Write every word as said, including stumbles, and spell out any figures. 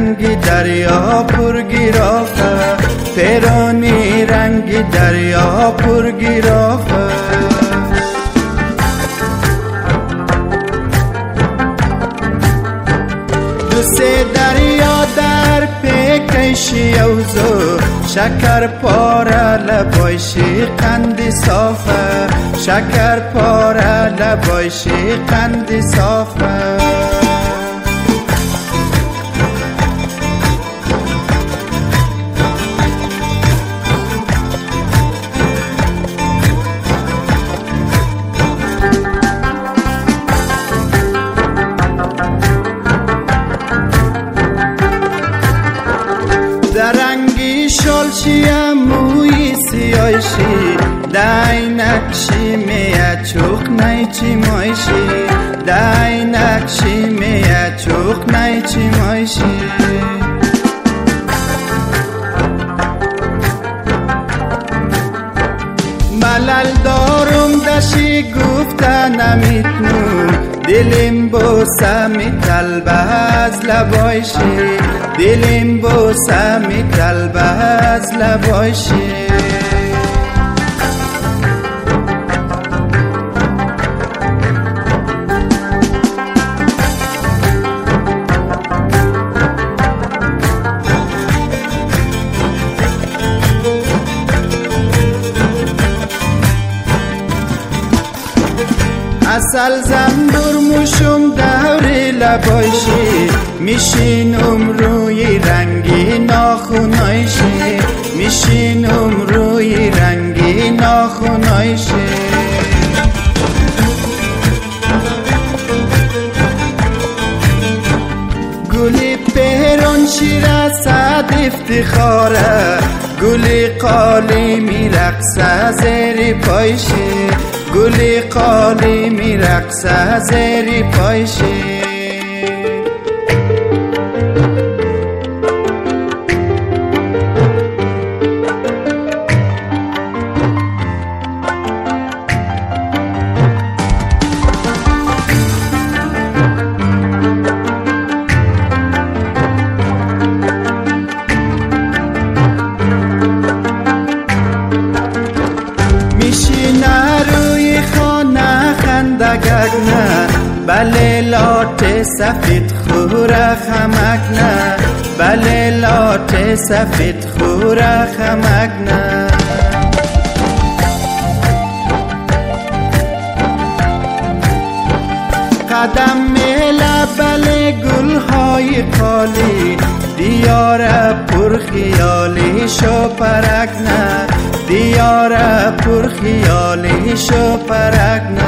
رنگ دریا پر گرافه، پیرانی رنگ دریا پر گرافه. دو سه دریا در پیکشی اوزو، شکر پاره لبایشی قندی صافه، شکر پاره لبایشی قندی صافه. درنگی شالشی موی سیایشی، دای نکشی میه چوک نیچی مایشی، دای نکشی میه چوک نیچی مایشی. ملل دارم دشی گفته نمیتنم، دلیم بوسه میطلبه از لبایشی، دلیم بوسه میطلبه از لبایشی. اصل زنبور موشم دوری لبایشی، میشینم روی رنگی ناخونایشی، میشینم روی رنگی ناخونایشی. گلی پیران شیر صد افتخاره، گلی قالی میرقصه زیر پایشی، گلی قالی میرقصه زیر پایشی. بله لات سفید خوره خمک نه، بله لات سفید خوره خمک نه. قدم میله بله گلهای قالی، دیار پر خیالی شو پرک نه، دیار پر خیالی شو پرک نه.